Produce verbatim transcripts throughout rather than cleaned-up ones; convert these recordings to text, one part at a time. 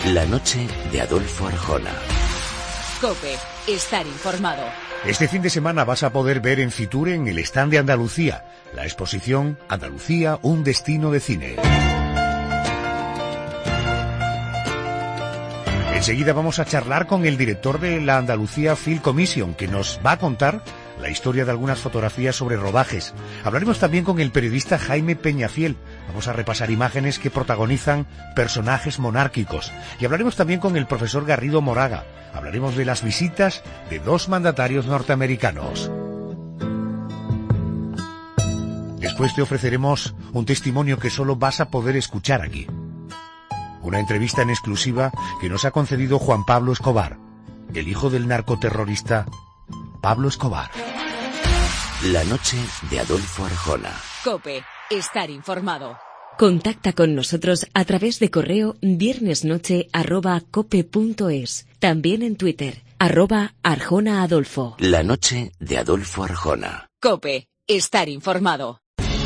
La noche de Adolfo Arjona. COPE. Estar informado. Este fin de semana vas a poder ver en Fitur, en el stand de Andalucía, la exposición Andalucía, un destino de cine. Enseguida vamos a charlar con el director de la Andalucía Film Commission, que nos va a contar la historia de algunas fotografías sobre rodajes. Hablaremos también con el periodista Jaime Peñafiel. Vamos a repasar imágenes que protagonizan personajes monárquicos. Y hablaremos también con el profesor Garrido Moraga. Hablaremos de las visitas de dos mandatarios norteamericanos. Después te ofreceremos un testimonio que solo vas a poder escuchar aquí. Una entrevista en exclusiva que nos ha concedido Juan Pablo Escobar, el hijo del narcoterrorista Pablo Escobar. La noche de Adolfo Arjona. COPE. Estar informado. Contacta con nosotros a través de correo viernesnoche arroba cope punto es. También en Twitter, arroba Arjona Adolfo. La noche de Adolfo Arjona. COPE. Estar informado.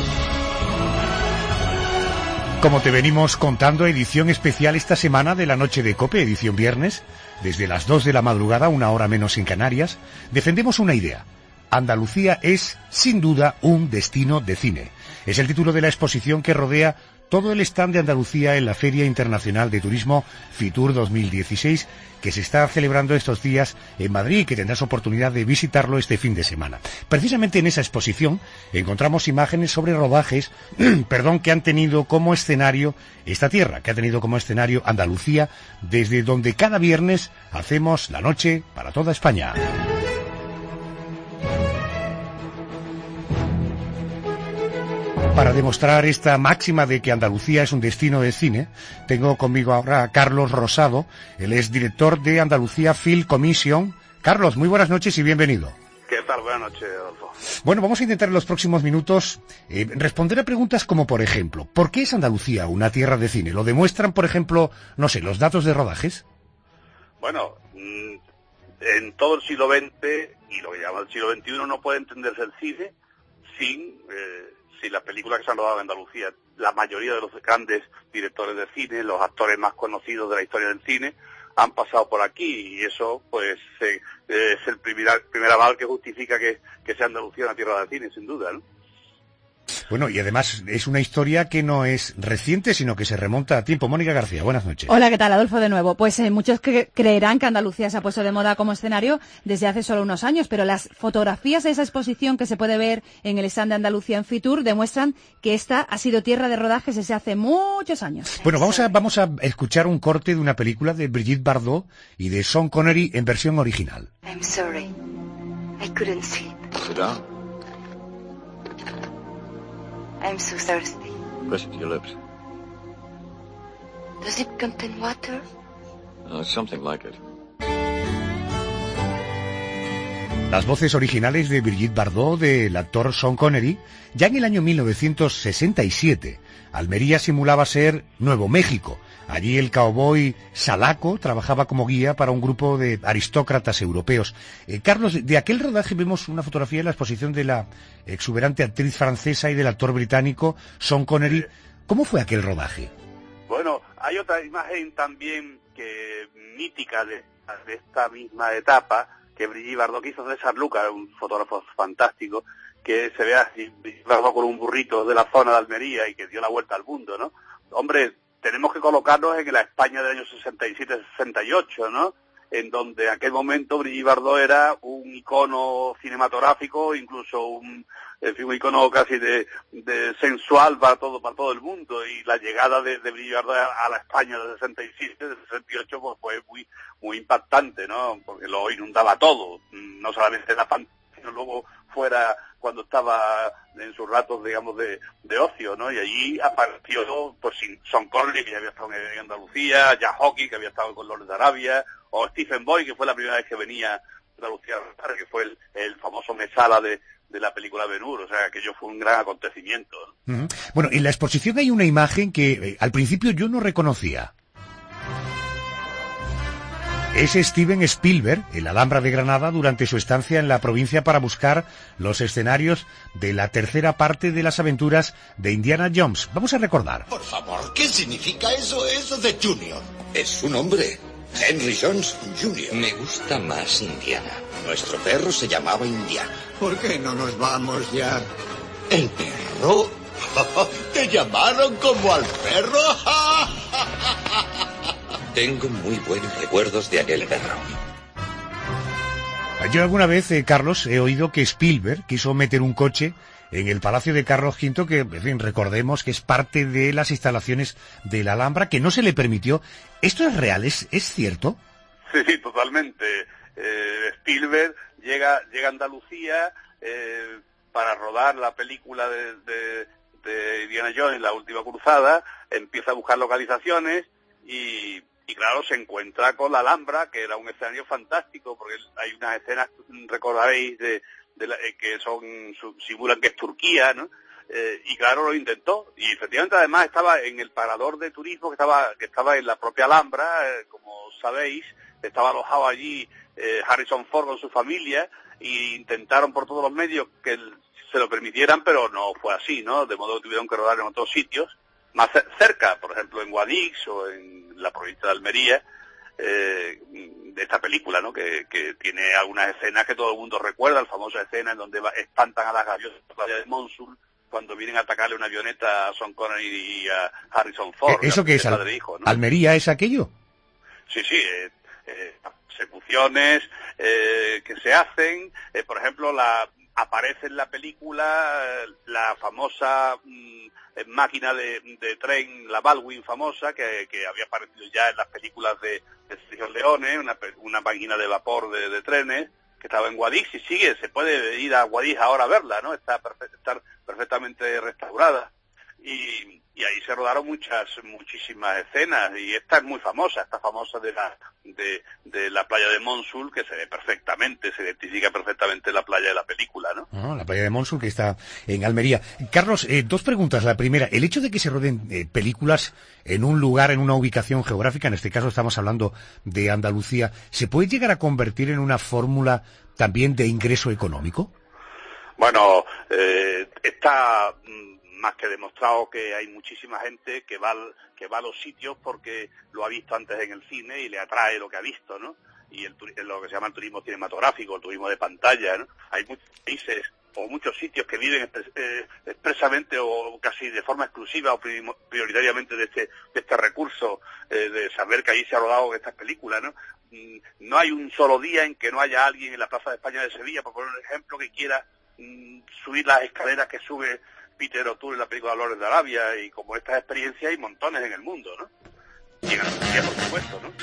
Como te venimos contando, edición especial esta semana de la noche de COPE, edición viernes, desde las dos de la madrugada, una hora menos en Canarias, defendemos una idea. Andalucía es, sin duda, un destino de cine. Es el título de la exposición que rodea todo el stand de Andalucía en la Feria Internacional de Turismo Fitur dos mil dieciséis, que se está celebrando estos días en Madrid y que tendrás oportunidad de visitarlo este fin de semana. Precisamente en esa exposición encontramos imágenes sobre rodajes, perdón, que han tenido como escenario esta tierra, que ha tenido como escenario Andalucía, desde donde cada viernes hacemos la noche para toda España. Para demostrar esta máxima de que Andalucía es un destino de cine, tengo conmigo ahora a Carlos Rosado. Él es director de Andalucía Film Commission. Carlos, muy buenas noches y bienvenido. ¿Qué tal? Buenas noches, Adolfo. Bueno, vamos a intentar en los próximos minutos eh, responder a preguntas como, por ejemplo, ¿por qué es Andalucía una tierra de cine? ¿Lo demuestran, por ejemplo, no sé, los datos de rodajes? Bueno, en todo el siglo veinte y lo que llama el siglo veintiuno no puede entenderse el cine sin... Eh, Si las películas que se han rodado en Andalucía, la mayoría de los grandes directores de cine, los actores más conocidos de la historia del cine, han pasado por aquí y eso pues eh, es el primer, primer aval que justifica que, que sea Andalucía una tierra de cine, sin duda, ¿no? Bueno, y además es una historia que no es reciente, sino que se remonta a tiempo. Mónica García, buenas noches. Hola, ¿qué tal, Adolfo, de nuevo? Pues eh, muchos cre- creerán que Andalucía se ha puesto de moda como escenario desde hace solo unos años, pero las fotografías de esa exposición que se puede ver en el stand de Andalucía en Fitur demuestran que esta ha sido tierra de rodajes desde hace muchos años. Bueno, vamos a, vamos a escuchar un corte de una película de Brigitte Bardot y de Sean Connery en versión original. I'm sorry. I couldn't sleep. Sit down. I'm so thirsty. Press it to your lips. Does it contain water? Uh, something like it. Las voces originales de Brigitte Bardot, del actor Sean Connery. Ya en el año mil novecientos sesenta y siete, Almería simulaba ser Nuevo México. Allí el cowboy Salaco trabajaba como guía para un grupo de aristócratas europeos. Eh, Carlos, de aquel rodaje vemos una fotografía en la exposición de la exuberante actriz francesa y del actor británico Sean Connery. ¿Cómo fue aquel rodaje? Bueno, hay otra imagen también que mítica de, de esta misma etapa, que Brigitte Bardot, que hizo César Lucas, un fotógrafo fantástico, que se ve así, Brigitte Bardot con un burrito de la zona de Almería y que dio la vuelta al mundo, ¿no? Hombre, tenemos que colocarnos en la España del año sesenta y siete sesenta y ocho, ¿no? En donde en aquel momento Brigitte Bardot era un icono cinematográfico, incluso un, en fin, un icono casi de, de sensual para todo para todo el mundo, y la llegada de, de Brigitte Bardot a, a la España del sesenta y siete, del sesenta y ocho, pues fue muy muy impactante, ¿no? Porque lo inundaba todo, no solamente la pantalla, sino luego fuera cuando estaba en sus ratos, digamos, de, de ocio, ¿no? Y allí apareció, pues, Sean Connery, que ya había estado en Andalucía, Jack Hawkins, que había estado con Lords de Arabia, o Stephen Boy, que fue la primera vez que venía a Andalucía, que fue el, el famoso Mesala de, de la película Ben-Hur, o sea, aquello fue un gran acontecimiento, ¿no? Uh-huh. Bueno, en la exposición hay una imagen que eh, al principio yo no reconocía. Es Steven Spielberg, en la Alhambra de Granada, durante su estancia en la provincia para buscar los escenarios de la tercera parte de las aventuras de Indiana Jones. Vamos a recordar. Por favor, ¿qué significa eso, eso de Junior? Es su nombre. Henry Jones junior Me gusta más Indiana. Nuestro perro se llamaba Indiana. ¿Por qué no nos vamos ya? ¿El perro? ¿Te llamaron como al perro? Tengo muy buenos recuerdos de aquel perro. Yo alguna vez, eh, Carlos, he oído que Spielberg quiso meter un coche en el Palacio de Carlos quinto, que, en fin, recordemos que es parte de las instalaciones de la Alhambra, que no se le permitió. ¿Esto es real? ¿Es, es cierto? Sí, sí, totalmente. Eh, Spielberg llega, llega a Andalucía eh, para rodar la película de, de, de Indiana Jones, La Última Cruzada, empieza a buscar localizaciones y... Y claro, se encuentra con la Alhambra, que era un escenario fantástico, porque hay unas escenas, recordaréis, de, de la, eh, que son su, simulan que es Turquía, ¿no? Eh, y claro, lo intentó. Y efectivamente, además, estaba en el parador de turismo, que estaba que estaba en la propia Alhambra, eh, como sabéis, estaba alojado allí eh, Harrison Ford con su familia, e intentaron por todos los medios que el, se lo permitieran, pero no fue así, ¿no? De modo que tuvieron que rodar en otros sitios, más cerca, por ejemplo en Guadix o en la provincia de Almería, eh, de esta película, ¿no? Que, que tiene algunas escenas que todo el mundo recuerda, la famosa escena en donde va, espantan a las gaviotas de la playa de Mosul cuando vienen a atacarle una avioneta a Sean Connery y a Harrison Ford. ¿Eso qué es? Al, hijo, ¿no? ¿Almería es aquello? Sí, sí, eh, eh, persecuciones eh, que se hacen, eh, por ejemplo, la aparece en la película eh, la famosa mm, máquina de, de tren, la Baldwin famosa, que, que había aparecido ya en las películas de, de Sergio Leone, una, una máquina de vapor de, de trenes, que estaba en Guadix y sigue, se puede ir a Guadix ahora a verla, ¿no? Está, perfe- está perfectamente restaurada. Y, y ahí se rodaron muchas, muchísimas escenas, y esta es muy famosa, esta famosa de la, de, de la playa de Mosul, que se ve perfectamente, se identifica perfectamente la playa de la película, ¿no? Ah, la playa de Mosul, que está en Almería. Carlos, eh, dos preguntas. La primera, el hecho de que se roden eh, películas en un lugar, en una ubicación geográfica, en este caso estamos hablando de Andalucía, ¿se puede llegar a convertir en una fórmula también de ingreso económico? Bueno, eh, está más que demostrado que hay muchísima gente que va, que va a los sitios porque lo ha visto antes en el cine y le atrae lo que ha visto, ¿no? Y el, lo que se llama el turismo cinematográfico, el turismo de pantalla, ¿no? Hay muchos países o muchos sitios que viven expres, eh, expresamente o casi de forma exclusiva o prioritariamente de este, de este recurso, eh, de saber que ahí se ha rodado estas películas, ¿no? No hay un solo día en que no haya alguien en la Plaza de España de Sevilla, por poner un ejemplo, que quiera mm, subir las escaleras que sube Peter O'Toole en la película Lores de Arabia, y como estas experiencias hay montones en el mundo, ¿no? Y en Andalucía, por supuesto, ¿no?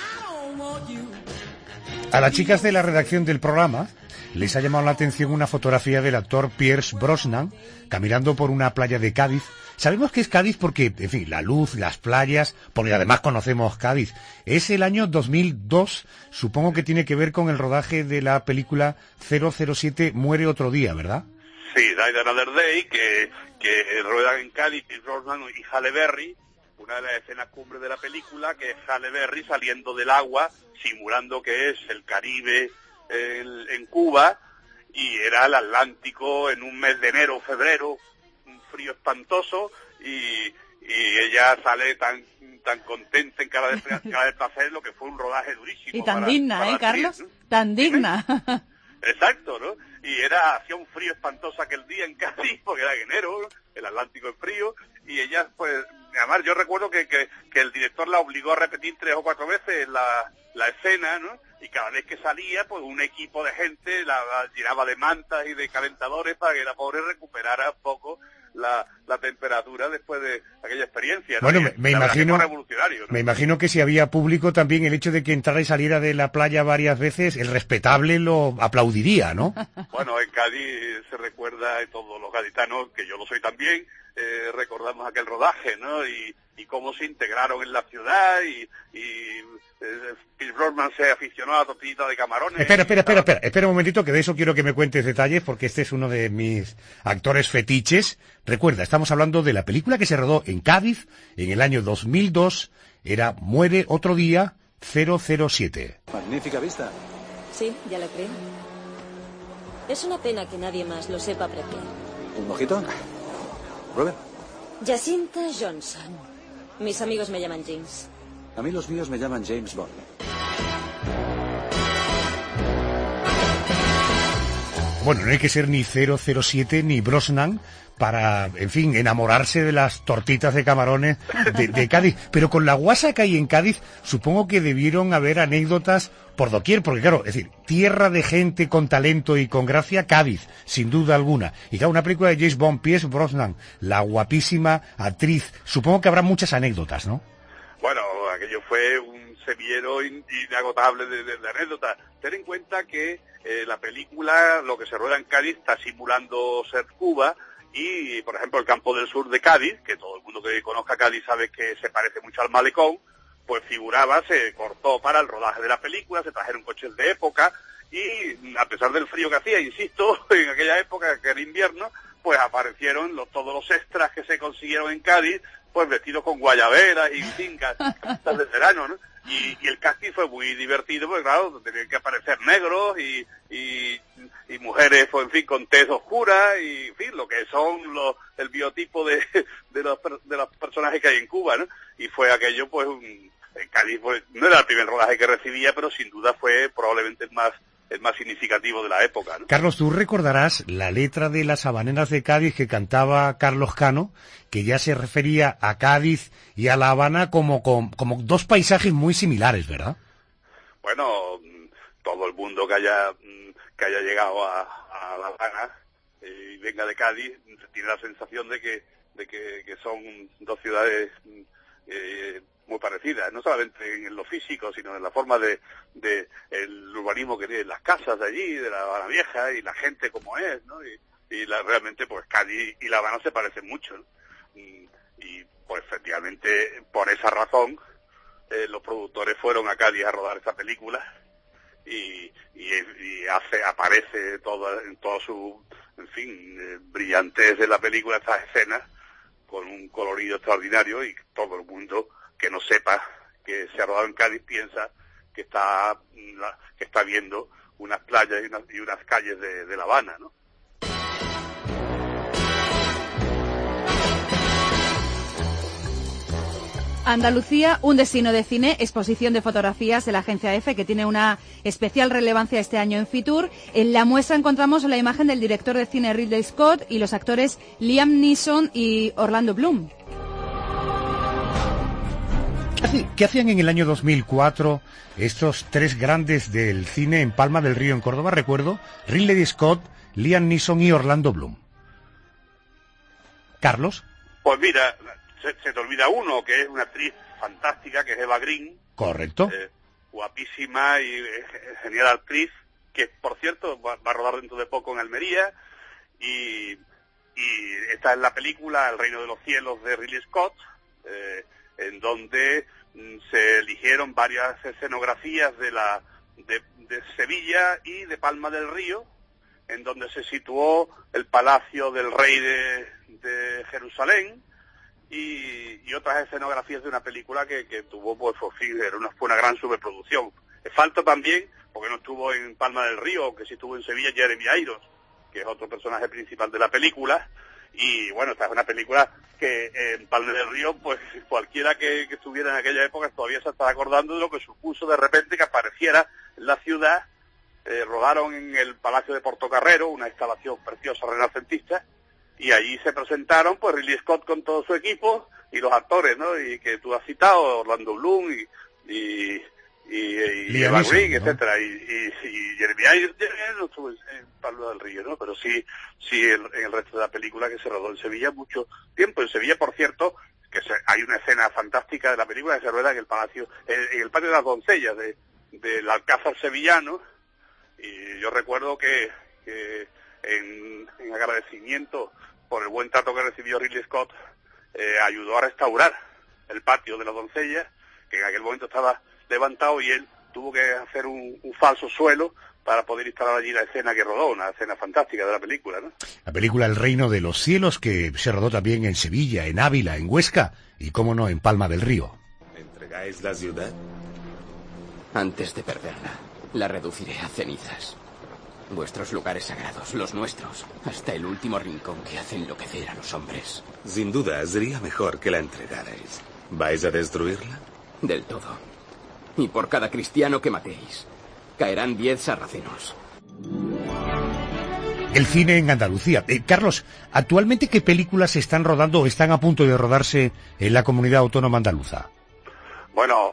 A las chicas de la redacción del programa les ha llamado la atención una fotografía del actor Pierce Brosnan caminando por una playa de Cádiz. Sabemos que es Cádiz porque, en fin, la luz, las playas, porque además conocemos Cádiz. Es el año dos mil dos, supongo que tiene que ver con el rodaje de la película cero cero siete Muere otro día, ¿verdad? Sí, Die Another Day, que, que ruedan en Cádiz, y Brosnan y Halle Berry, una de las escenas cumbres de la película, que es Halle Berry saliendo del agua, simulando que es el Caribe en, en Cuba, y era el Atlántico en un mes de enero o febrero, un frío espantoso, y, y ella sale tan tan contenta en cara de, cara de placer, lo que fue un rodaje durísimo. Y tan para, digna, para ¿eh, actriz, Carlos? ¿no? Tan digna. Exacto, ¿no? Y era, hacía un frío espantoso aquel día en Cádiz, porque era en enero, ¿no? El Atlántico es frío, y ella, pues, además yo recuerdo que, que, que el director la obligó a repetir tres o cuatro veces la, la escena, ¿no? Y cada vez que salía, pues un equipo de gente la, la llenaba de mantas y de calentadores para que la pobre recuperara un poco la, la temperatura después de aquella experiencia, ¿no? Bueno, me, me imagino, revolucionario, ¿no? me imagino que si había público también el hecho de que entrara y saliera de la playa varias veces, el respetable lo aplaudiría, ¿no? Bueno, en Cádiz se recuerda, y todos los gaditanos, que yo lo soy también, eh, recordamos aquel rodaje, ¿no? Y, y cómo se integraron en la ciudad, y, y eh, Pierce Brosnan se aficionó a la tortillita de camarones. Espera, espera, espera, espera, espera un momentito, que de eso quiero que me cuentes detalles, porque este es uno de mis actores fetiches. Recuerda, estamos hablando de la película que se rodó en Cádiz en el año dos mil dos, era Muere otro día, cero cero siete. Magnífica vista. Sí, ya lo creo. Es una pena que nadie más lo sepa apreciar. ¿Un mojito? Robert. Jacinta Johnson. Mis amigos me llaman Jeans. A mí los míos me llaman James Bond. Bueno, no hay que ser ni cero cero siete ni Brosnan para, en fin, enamorarse de las tortitas de camarones de, de Cádiz. Pero con la guasa que hay en Cádiz, supongo que debieron haber anécdotas por doquier, porque claro, es decir, tierra de gente con talento y con gracia, Cádiz, sin duda alguna. Y claro, una película de James Bond, Pierce Brosnan, la guapísima actriz, supongo que habrá muchas anécdotas, ¿no? Bueno, aquello fue un semillero in, inagotable de, de, de anécdotas. Ten en cuenta que eh, la película, lo que se rueda en Cádiz, está simulando ser Cuba, y, por ejemplo, el campo del sur de Cádiz, que todo el mundo que conozca Cádiz sabe que se parece mucho al Malecón, pues figuraba, se cortó para el rodaje de la película, se trajeron coches de época, y a pesar del frío que hacía, insisto, en aquella época, que era invierno, pues aparecieron los, todos los extras que se consiguieron en Cádiz, pues vestidos con guayaberas y fincas de verano, ¿no? Y, y el casting fue muy divertido, porque claro, tenían que aparecer negros y, y, y mujeres, pues, en fin, con tez oscura, y en fin, lo que son los, el biotipo de, de, los, de los personajes que hay en Cuba, ¿no? Y fue aquello, pues, un, en Cádiz, pues, no era el primer rodaje que recibía, pero sin duda fue probablemente el más el más significativo de la época, ¿no? Carlos, tú recordarás la letra de Las Habaneras de Cádiz que cantaba Carlos Cano, que ya se refería a Cádiz y a La Habana como, como, como dos paisajes muy similares, ¿verdad? Bueno, todo el mundo que haya que haya llegado a, a La Habana y venga de Cádiz tiene la sensación de que de que, que son dos ciudades eh, muy parecidas, no solamente en lo físico, sino en la forma de, de el urbanismo que tienen las casas de allí, de La Habana Vieja, y la gente como es, ¿no? Y, y la, realmente, pues, Cádiz y La Habana se parecen mucho, ¿no? Y, y, pues, efectivamente, por esa razón, eh, los productores fueron a Cádiz a rodar esta película, y, y, y hace, aparece toda, en toda su, en fin, eh, brillantez de la película, estas escenas, con un colorido extraordinario, y todo el mundo que no sepa que se ha rodado en Cádiz piensa que está que está viendo unas playas y unas, y unas calles de, de La Habana, ¿no? Andalucía, un destino de cine, exposición de fotografías de la agencia EFE, que tiene una especial relevancia este año en Fitur. En la muestra encontramos la imagen del director de cine Ridley Scott y los actores Liam Neeson y Orlando Bloom. ¿Qué hacían en el año dos mil cuatro estos tres grandes del cine en Palma del Río, en Córdoba? Recuerdo, Ridley Scott, Liam Neeson y Orlando Bloom. ¿Carlos? Pues mira, se, se te olvida uno, que es una actriz fantástica, que es Eva Green. Correcto. Eh, guapísima y eh, genial actriz, que, por cierto, va, va a rodar dentro de poco en Almería. Y, y esta es la película El Reino de los Cielos de Ridley Scott, eh, en donde mm, se eligieron varias escenografías de la de, de Sevilla y de Palma del Río, en donde se situó el palacio del rey de, de Jerusalén, y, y otras escenografías de una película que, que tuvo, pues, por fin, era una, fue una gran superproducción. Falta también, porque no estuvo en Palma del Río, aunque sí estuvo en Sevilla, Jeremy Irons, que es otro personaje principal de la película. Y bueno, esta es una película que eh, en Palma del Río, pues cualquiera que, que estuviera en aquella época todavía se está acordando de lo que supuso de repente que apareciera en la ciudad. Eh, rodaron en el Palacio de Portocarrero, una instalación preciosa renacentista, y allí se presentaron, pues, Ridley Scott con todo su equipo y los actores, ¿no? Y que tú has citado, Orlando Bloom y y y, y Eva Green, ¿no? etcétera, y, y, y Jeremy Irons no estuvo en Palma del Río, ¿no? Pero sí, sí en, en el resto de la película, que se rodó en Sevilla mucho tiempo. En Sevilla, por cierto, que se, hay una escena fantástica de la película que se rueda en el palacio, en, en el patio de las doncellas de del Alcázar sevillano, y yo recuerdo que, que en, en agradecimiento por el buen trato que recibió Ridley Scott, eh, ayudó a restaurar el patio de las doncellas, que en aquel momento estaba levantado, y él tuvo que hacer un, un falso suelo para poder instalar allí la escena que rodó, una escena fantástica de la película, ¿no? La película El Reino de los Cielos, que se rodó también en Sevilla, en Ávila, en Huesca y, cómo no, en Palma del Río. ¿Entregáis la ciudad? Antes de perderla, la reduciré a cenizas. Vuestros lugares sagrados, los nuestros, hasta el último rincón que hace enloquecer a los hombres. Sin duda, sería mejor que la entregarais. ¿Vais a destruirla? Del todo. Y por cada cristiano que matéis, caerán diez sarracenos. El cine en Andalucía. Eh, Carlos, ¿actualmente qué películas se están rodando o están a punto de rodarse en la comunidad autónoma andaluza? Bueno,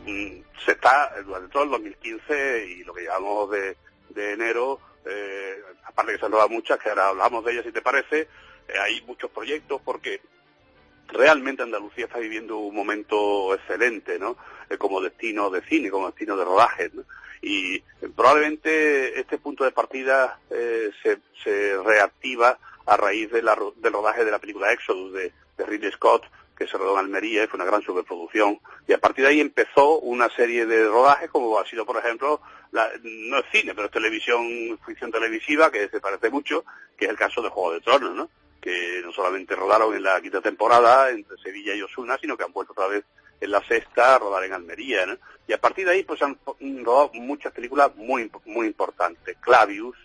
se está, durante todo el dos mil quince y lo que llevamos de, de enero, eh, aparte que se han rodado muchas, que ahora hablamos de ellas si te parece, eh, hay muchos proyectos porque realmente Andalucía está viviendo un momento excelente, ¿no? Eh, como destino de cine, como destino de rodaje, ¿no? Y eh, probablemente este punto de partida eh, se, se reactiva a raíz de la, del rodaje de la película Exodus de, de Ridley Scott, que se rodó en Almería, fue una gran superproducción, y a partir de ahí empezó una serie de rodajes, como ha sido, por ejemplo, la, no es cine, pero es televisión, ficción televisiva, que se parece mucho, que es el caso de Juego de Tronos, ¿no? Que no solamente rodaron en la quinta temporada entre Sevilla y Osuna, sino que han vuelto otra vez en la sexta a rodar en Almería, ¿no? Y a partir de ahí pues han rodado muchas películas muy muy importantes. Clavius,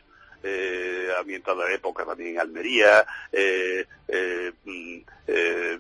eh, ambientada de época también en Almería, eh, eh, eh,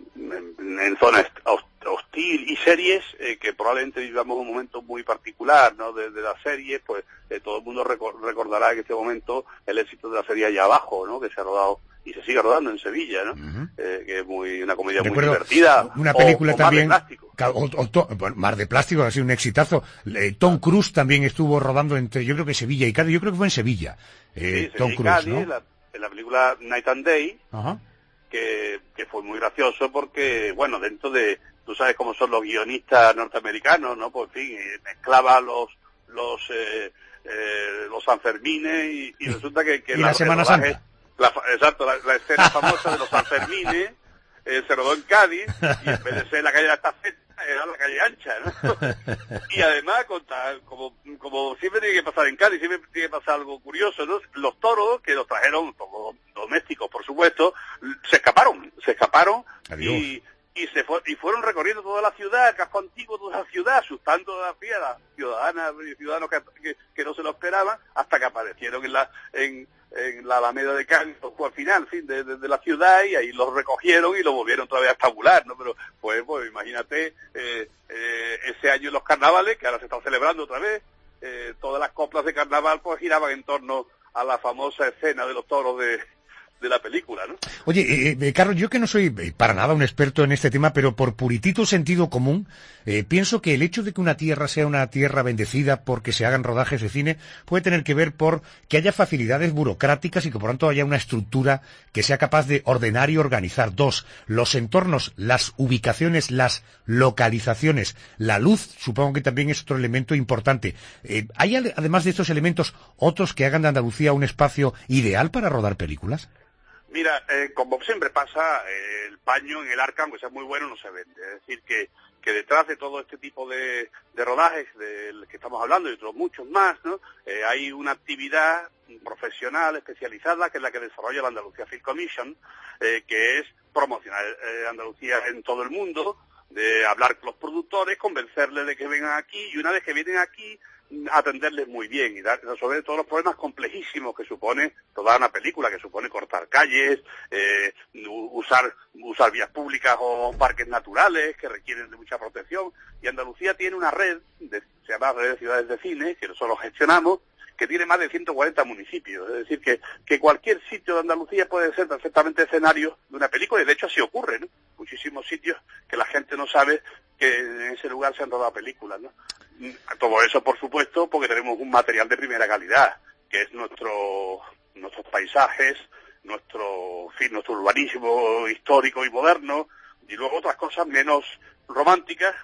en, en zona hostil, y series eh, que probablemente vivamos un momento muy particular, ¿no? De, de la serie, pues eh, todo el mundo recor- recordará en este momento el éxito de la serie Allá Abajo, ¿no? Que se ha rodado y se sigue rodando en Sevilla, ¿no? Uh-huh. Eh, que es muy una comedia Recuerdo muy divertida. Una película o, o también. Mar de Plástico. O, o, o, bueno, Mar de Plástico ha sido un exitazo. Eh, Tom Cruise también estuvo rodando entre, yo creo que Sevilla y Cádiz. Yo creo que fue en Sevilla. Eh, sí, Tom Sevilla Cruise, Cádiz, ¿no? La, en la película Night and Day, uh-huh. que, que fue muy gracioso porque, bueno, dentro de, tú sabes cómo son los guionistas norteamericanos, ¿no? Pues, en fin, eh, mezclaba los, los, eh, eh, los Sanfermines y, y resulta que, que y la, la Semana rodaje, Santa. La, exacto, la, la escena famosa de los Sanfermines eh, se rodó en Cádiz y en vez de ser la calle de la Estafeta era la calle ancha, ¿no? Y además, como, como siempre tiene que pasar en Cádiz, siempre tiene que pasar algo curioso, ¿no? Los toros, que los trajeron como domésticos, por supuesto, se escaparon, se escaparon Adiós. y y se fue, y fueron recorriendo toda la ciudad, el casco antiguo, toda la ciudad, asustando a las las ciudadanas y ciudadanos que, que, que no se lo esperaban, hasta que aparecieron en la en, en la Alameda de Cádiz, al final, en fin, de, de, de la ciudad, y ahí los recogieron y los volvieron otra vez a tabular, ¿no? Pero, pues, pues imagínate, eh, eh, ese año en los carnavales, que ahora se están celebrando otra vez, eh, todas las coplas de carnaval, pues, giraban en torno a la famosa escena de los toros de de la película, ¿no? Oye, eh, eh, Carlos, yo que no soy eh, para nada un experto en este tema, pero por puritito sentido común, eh, pienso que el hecho de que una tierra sea una tierra bendecida porque se hagan rodajes de cine puede tener que ver por que haya facilidades burocráticas y que por tanto haya una estructura que sea capaz de ordenar y organizar. Dos, los entornos, las ubicaciones, las localizaciones, la luz, supongo que también es otro elemento importante. Eh, ¿Hay además de estos elementos otros que hagan de Andalucía un espacio ideal para rodar películas? Mira, eh, como siempre pasa, eh, el paño en el arca, aunque sea muy bueno, no se vende. Es decir, que, que detrás de todo este tipo de, de rodajes del que estamos hablando y otros muchos más, ¿no? Eh, hay una actividad profesional, especializada, que es la que desarrolla la Andalucía Film Commission, eh, que es promocionar eh, Andalucía en todo el mundo, de hablar con los productores, convencerles de que vengan aquí, y una vez que vienen aquí, atenderles muy bien y dar, resolver todos los problemas complejísimos que supone toda una película, que supone cortar calles, eh, usar usar vías públicas o parques naturales que requieren de mucha protección. Y Andalucía tiene una red, de, se llama Red de Ciudades de Cine, que nosotros gestionamos, que tiene más de ciento cuarenta municipios. Es decir, que, que cualquier sitio de Andalucía puede ser perfectamente escenario de una película, y de hecho así ocurre, ¿no? Muchísimos sitios que la gente no sabe que en ese lugar se han rodado películas, ¿no? Todo eso, por supuesto, porque tenemos un material de primera calidad, que es nuestro nuestros paisajes, nuestro, en fin, nuestro urbanismo histórico y moderno, y luego otras cosas menos románticas,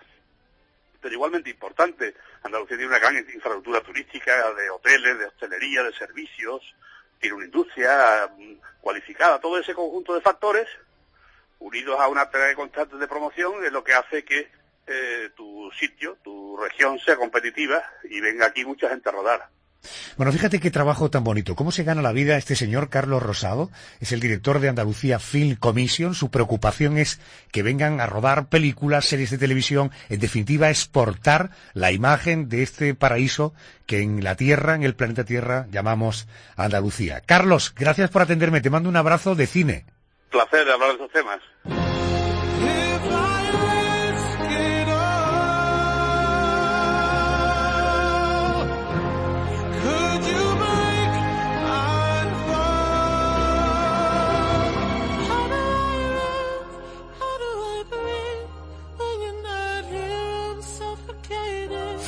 pero igualmente importantes. Andalucía tiene una gran infraestructura turística, de hoteles, de hostelería, de servicios, tiene una industria cualificada. Todo ese conjunto de factores, unidos a una tarea constante de promoción, es lo que hace que eh, tu sitio, tu región sea competitiva y venga aquí mucha gente a rodar. Bueno, fíjate qué trabajo tan bonito. ¿Cómo se gana la vida este señor Carlos Rosado? Es el director de Andalucía Film Commission. Su preocupación es que vengan a rodar películas, series de televisión, en definitiva exportar la imagen de este paraíso que en la Tierra, en el planeta Tierra, llamamos Andalucía. Carlos, gracias por atenderme. Te mando un abrazo de cine. Placer de hablar de esos temas.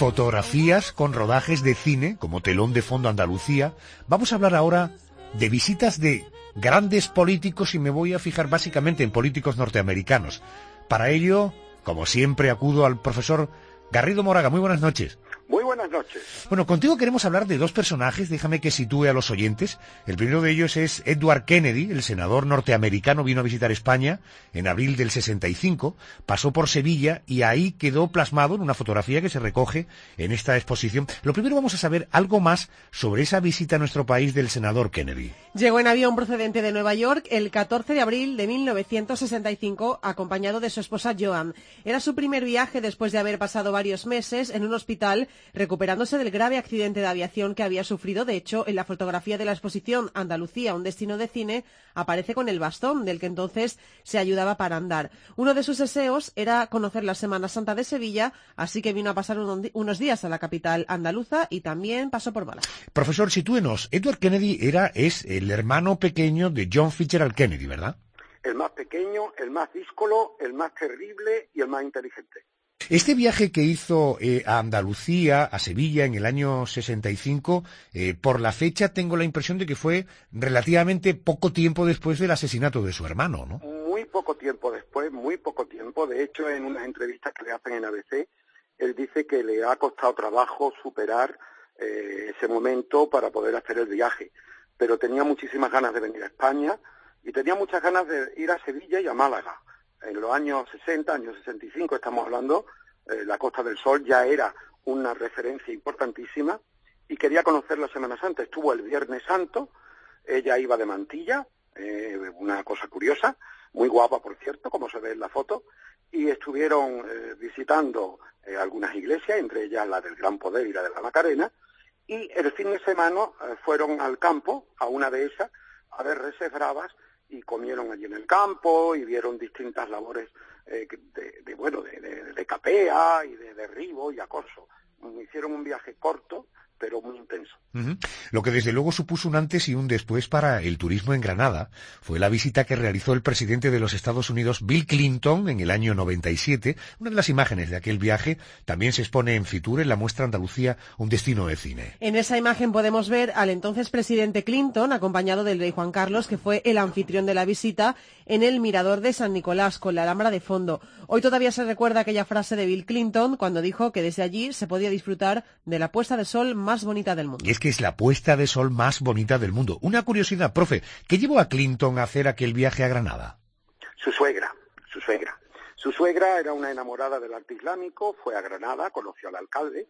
fotografías con rodajes de cine, como telón de fondo Andalucía. Vamos a hablar ahora de visitas de grandes políticos y me voy a fijar básicamente en políticos norteamericanos. Para ello, como siempre, acudo al profesor Garrido Moraga. Muy buenas noches. Muy buenas noches. Bueno, contigo queremos hablar de dos personajes, déjame que sitúe a los oyentes. El primero de ellos es Edward Kennedy, el senador norteamericano, vino a visitar España en abril del sesenta y cinco, pasó por Sevilla y ahí quedó plasmado en una fotografía que se recoge en esta exposición. Lo primero, vamos a saber algo más sobre esa visita a nuestro país del senador Kennedy. Llegó en avión procedente de Nueva York el catorce de abril de mil novecientos sesenta y cinco, acompañado de su esposa Joan. Era su primer viaje después de haber pasado varios meses en un hospital recuperándose del grave accidente de aviación que había sufrido. De hecho, en la fotografía de la exposición Andalucía, un destino de cine, aparece con el bastón del que entonces se ayudaba para andar. Uno de sus deseos era conocer la Semana Santa de Sevilla, así que vino a pasar unos días a la capital andaluza y también pasó por Málaga. Profesor, sitúenos. Edward Kennedy era, es el hermano pequeño de John Fitzgerald Kennedy, ¿verdad? El más pequeño, el más díscolo, el más terrible y el más inteligente. Este viaje que hizo eh, a Andalucía, a Sevilla, en el año sesenta y cinco, eh, por la fecha tengo la impresión de que fue relativamente poco tiempo después del asesinato de su hermano, ¿no? Muy poco tiempo después, muy poco tiempo. De hecho, en unas entrevistas que le hacen en A B C, él dice que le ha costado trabajo superar eh, ese momento para poder hacer el viaje. Pero tenía muchísimas ganas de venir a España y tenía muchas ganas de ir a Sevilla y a Málaga. En los años sesenta, años sesenta y cinco estamos hablando, eh, la Costa del Sol ya era una referencia importantísima y quería conocer la Semana Santa. Estuvo el Viernes Santo, ella iba de mantilla, eh, una cosa curiosa, muy guapa por cierto, como se ve en la foto, y estuvieron eh, visitando eh, algunas iglesias, entre ellas la del Gran Poder y la de la Macarena, y el fin de semana eh, fueron al campo, a una de esas, a ver reses bravas, y comieron allí en el campo y vieron distintas labores eh, de, de, bueno, de, de, de capea y de derribo y acoso. Hicieron un viaje corto, pero muy intenso. Uh-huh. Lo que desde luego supuso un antes y un después para el turismo en Granada fue la visita que realizó el presidente de los Estados Unidos, Bill Clinton, en el año noventa y siete. Una de las imágenes de aquel viaje también se expone en Fitur, en la muestra Andalucía, un destino de cine. En esa imagen podemos ver al entonces presidente Clinton, acompañado del rey Juan Carlos, que fue el anfitrión de la visita, en el mirador de San Nicolás, con la Alhambra de fondo. Hoy todavía se recuerda aquella frase de Bill Clinton cuando dijo que desde allí se podía disfrutar de la puesta de sol más bonita del mundo. Y es que es la puesta de sol más bonita del mundo. Una curiosidad, profe, ¿qué llevó a Clinton a hacer aquel viaje a Granada? Su suegra, su suegra. Su suegra era una enamorada del arte islámico, fue a Granada, conoció al alcalde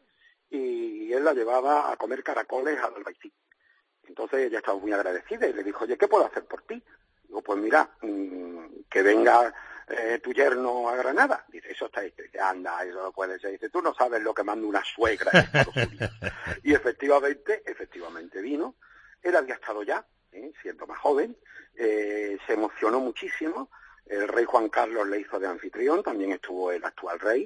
y él la llevaba a comer caracoles al Albaicín. Entonces ella estaba muy agradecida y le dijo, oye, ¿qué puedo hacer por ti? Digo, pues mira, mmm, que venga eh, tu yerno a Granada. Dice, eso está dice, anda, eso no puede ser. Dice, tú no sabes lo que manda una suegra en Estados Unidos. Y efectivamente, efectivamente vino. Él había estado ya, ¿eh? siendo más joven, eh, se emocionó muchísimo. El rey Juan Carlos le hizo de anfitrión, también estuvo el actual rey.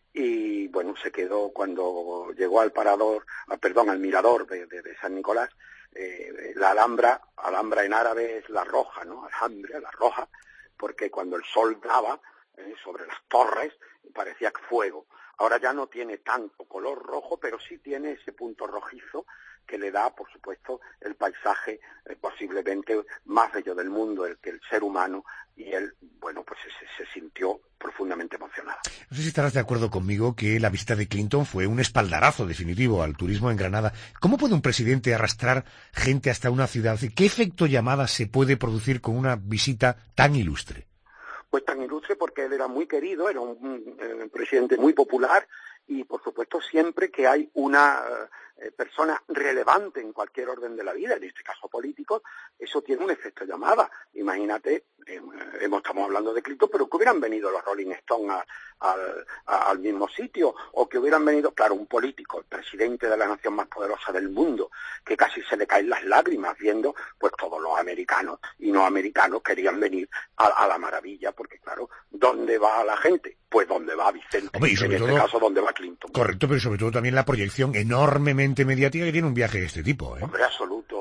Y bueno, se quedó cuando llegó al parador, ah, perdón, al mirador de, de, de San Nicolás. Eh, la Alhambra, Alhambra en árabe es la roja, ¿no? Alhambra, la roja, porque cuando el sol daba eh, sobre las torres parecía fuego. Ahora ya no tiene tanto color rojo, pero sí tiene ese punto rojizo que le da, por supuesto, el paisaje eh, posiblemente más bello del mundo, el que el ser humano, y él, bueno, pues se, se sintió profundamente emocionado. No sé si estarás de acuerdo conmigo que la visita de Clinton fue un espaldarazo definitivo al turismo en Granada. ¿Cómo puede un presidente arrastrar gente hasta una ciudad? ¿Qué efecto llamada se puede producir con una visita tan ilustre? Pues tan ilustre porque él era muy querido, era un, un, un presidente muy popular y, por supuesto, siempre que hay una eh, persona relevante en cualquier orden de la vida, en este caso político, eso tiene un efecto llamada. Imagínate, eh, estamos hablando de Clinton, pero que hubieran venido los Rolling Stones a, a, a, al mismo sitio, o que hubieran venido, claro, un político, el presidente de la nación más poderosa del mundo, que casi se le caen las lágrimas viendo, pues todos los americanos y no americanos querían venir a, a la maravilla, porque claro, ¿dónde va la gente? Pues donde va Vicente, Hombre, y sobre en todo, este caso donde va Clinton. Correcto, pero sobre todo también la proyección enormemente mediática que tiene un viaje de este tipo, ¿eh? Hombre, absoluto, absoluto.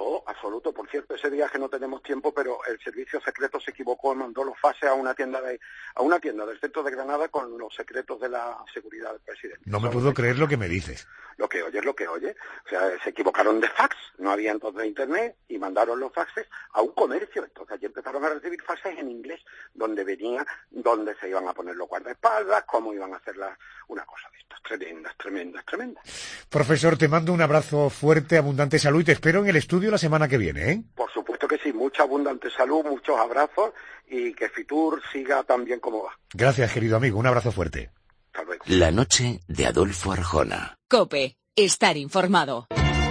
absoluto. Por cierto, ese viaje no tenemos tiempo, pero el servicio secreto se equivocó, mandó los fases a una tienda de a una tienda del centro de Granada con los secretos de la seguridad del presidente. No me puedo creer lo que me dices. Lo que oye es lo que oye. O sea, se equivocaron de fax, no había entonces internet, y mandaron los faxes a un comercio. Entonces allí empezaron a recibir faxes en inglés, donde venía, donde se iban a poner los guardaespaldas, cómo iban a hacer la, una cosa de estas tremendas, tremendas, tremendas. Profesor, te mando un abrazo fuerte, abundante salud y te espero en el estudio la semana que viene, ¿eh? Por supuesto que sí, mucha abundante salud, muchos abrazos y que Fitur siga tan bien como va. Gracias, querido amigo, un abrazo fuerte. Hasta luego. La noche de Adolfo Arjona. COPE, estar informado.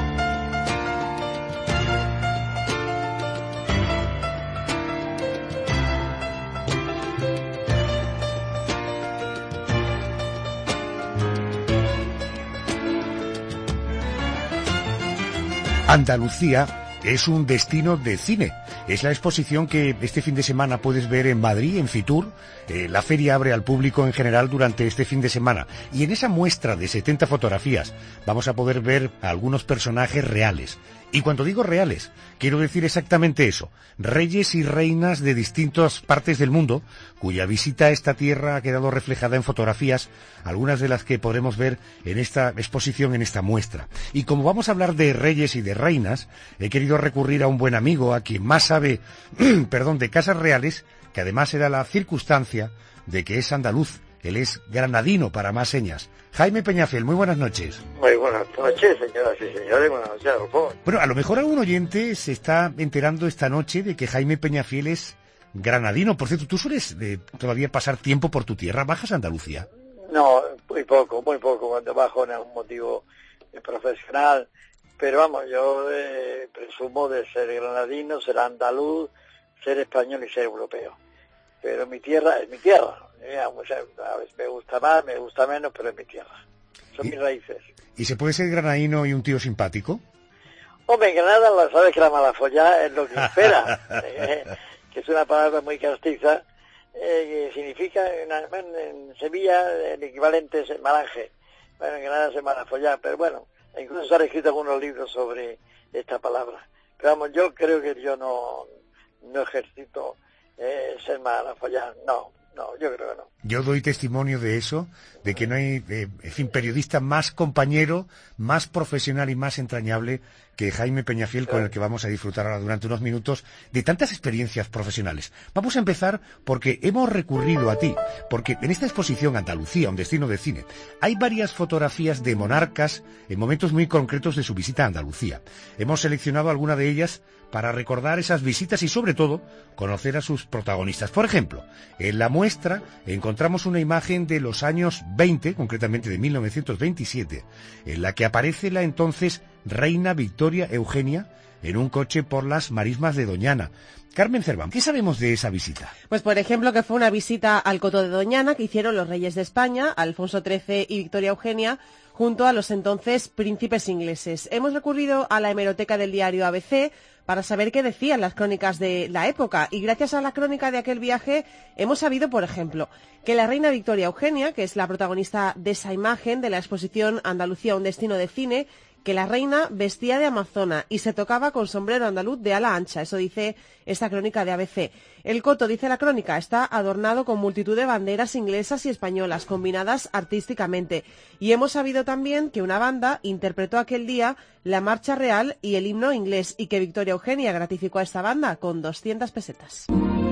Andalucía es un destino de cine. Es la exposición que este fin de semana puedes ver en Madrid, en Fitur. Eh, la feria abre al público en general durante este fin de semana. Y en esa muestra de setenta fotografías vamos a poder ver a algunos personajes reales. Y cuando digo reales, quiero decir exactamente eso. Reyes y reinas de distintas partes del mundo, cuya visita a esta tierra ha quedado reflejada en fotografías, algunas de las que podremos ver en esta exposición, en esta muestra. Y como vamos a hablar de reyes y de reinas, he querido recurrir a un buen amigo, a quien más sabe, perdón, de casas reales, que además era la circunstancia de que es andaluz. Él es granadino, para más señas. Jaime Peñafiel, muy buenas noches. Muy buenas noches, señoras y señores. Buenas noches, Adolfo. Bueno, a lo mejor algún oyente se está enterando esta noche de que Jaime Peñafiel es granadino. Por cierto, ¿tú sueles eh, todavía pasar tiempo por tu tierra? ¿Bajas a Andalucía? No, muy poco, muy poco. Cuando bajo en algún motivo profesional. Pero vamos, yo eh, presumo de ser granadino, ser andaluz, ser español y ser europeo. Pero mi tierra es mi tierra. A veces me gusta más, me gusta menos, pero es mi tierra. Son mis raíces. ¿Y se puede ser granadino y un tío simpático? Hombre, en Granada lo sabes que la malafollá es lo que espera, eh, que es una palabra muy castiza, eh, que significa, en, en Sevilla el equivalente es malanje. Bueno, en Granada es malafollá, pero bueno, incluso se han escrito algunos libros sobre esta palabra. Pero vamos, yo creo que yo no, no ejercito eh, ser malafollá, no. No, yo creo que no. Yo doy testimonio de eso, de que no hay, eh, en fin, periodista más compañero, más profesional y más entrañable que Jaime Peñafiel, con el que vamos a disfrutar ahora durante unos minutos de tantas experiencias profesionales. Vamos a empezar porque hemos recurrido a ti, porque en esta exposición Andalucía, un destino de cine, hay varias fotografías de monarcas en momentos muy concretos de su visita a Andalucía. Hemos seleccionado alguna de ellas para recordar esas visitas y, sobre todo, conocer a sus protagonistas. Por ejemplo, en la muestra encontramos una imagen de los años veinte, concretamente de mil novecientos veintisiete, en la que aparece la entonces reina Victoria Eugenia en un coche por las marismas de Doñana. Carmen Cerván, ¿qué sabemos de esa visita? Pues, por ejemplo, que fue una visita al Coto de Doñana que hicieron los reyes de España, Alfonso trece y Victoria Eugenia, junto a los entonces príncipes ingleses. Hemos recurrido a la hemeroteca del diario A B C para saber qué decían las crónicas de la época, y gracias a la crónica de aquel viaje hemos sabido, por ejemplo, que la reina Victoria Eugenia, que es la protagonista de esa imagen de la exposición Andalucía, un destino de cine, que la reina vestía de amazona y se tocaba con sombrero andaluz de ala ancha. Eso dice esta crónica de A B C. El coto, dice la crónica, está adornado con multitud de banderas inglesas y españolas, combinadas artísticamente. Y hemos sabido también que una banda interpretó aquel día la marcha real y el himno inglés, y que Victoria Eugenia gratificó a esta banda con doscientas pesetas.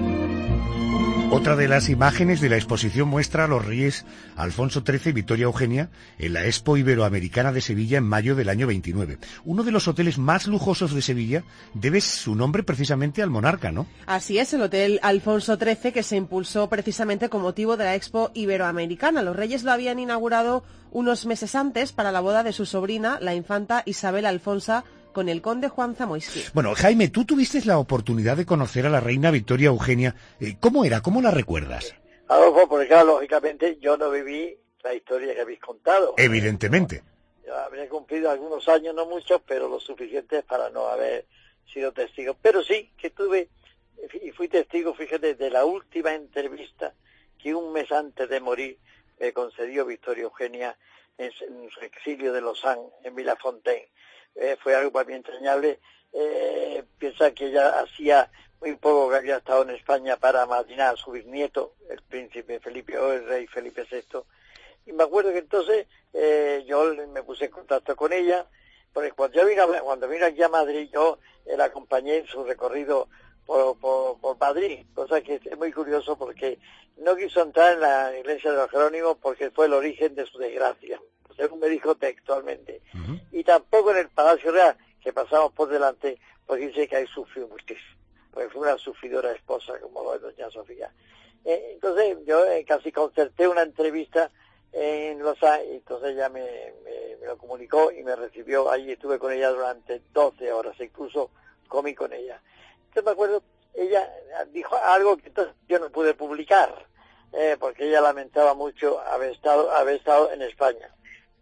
Otra de las imágenes de la exposición muestra a los reyes Alfonso trece y Victoria Eugenia en la Expo Iberoamericana de Sevilla en mayo del año veintinueve. Uno de los hoteles más lujosos de Sevilla debe su nombre precisamente al monarca, ¿no? Así es, el Hotel Alfonso trece, que se impulsó precisamente con motivo de la Expo Iberoamericana. Los reyes lo habían inaugurado unos meses antes para la boda de su sobrina, la infanta Isabel Alfonsa, con el conde Juan Zamoyski. Bueno, Jaime, tú tuviste la oportunidad de conocer a la reina Victoria Eugenia. ¿Cómo era? ¿Cómo la recuerdas? Adolfo, porque claro, lógicamente yo no viví la historia que habéis contado. Evidentemente. Yo habría cumplido algunos años, no muchos, pero lo suficiente para no haber sido testigo. Pero sí que tuve, y fui testigo, fíjate, de la última entrevista que un mes antes de morir me concedió Victoria Eugenia en, en su exilio de Lausanne, en Villafontaine. Eh, fue algo para mí entrañable. Eh, piensa que ella hacía muy poco que había estado en España para madrinar a su bisnieto, el príncipe Felipe o el rey Felipe sexto. Y me acuerdo que entonces eh, yo me puse en contacto con ella, porque cuando yo vine, a, cuando vine aquí a Madrid, yo eh, la acompañé en su recorrido por, por, por Madrid, cosa que es muy curioso porque no quiso entrar en la iglesia de los Jerónimos porque fue el origen de su desgracia, según me dijo textualmente. Uh-huh. Y tampoco en el Palacio Real, que pasamos por delante, porque dice que ahí sufrió muchísimo, porque fue una sufridora esposa como lo de doña Sofía. Eh, entonces yo eh, casi concerté una entrevista en Los Ángeles, entonces ella me, me, me lo comunicó y me recibió allí, estuve con ella durante doce horas, incluso comí con ella. Entonces me acuerdo, ella dijo algo que entonces yo no pude publicar, eh, porque ella lamentaba mucho haber estado, haber estado en España,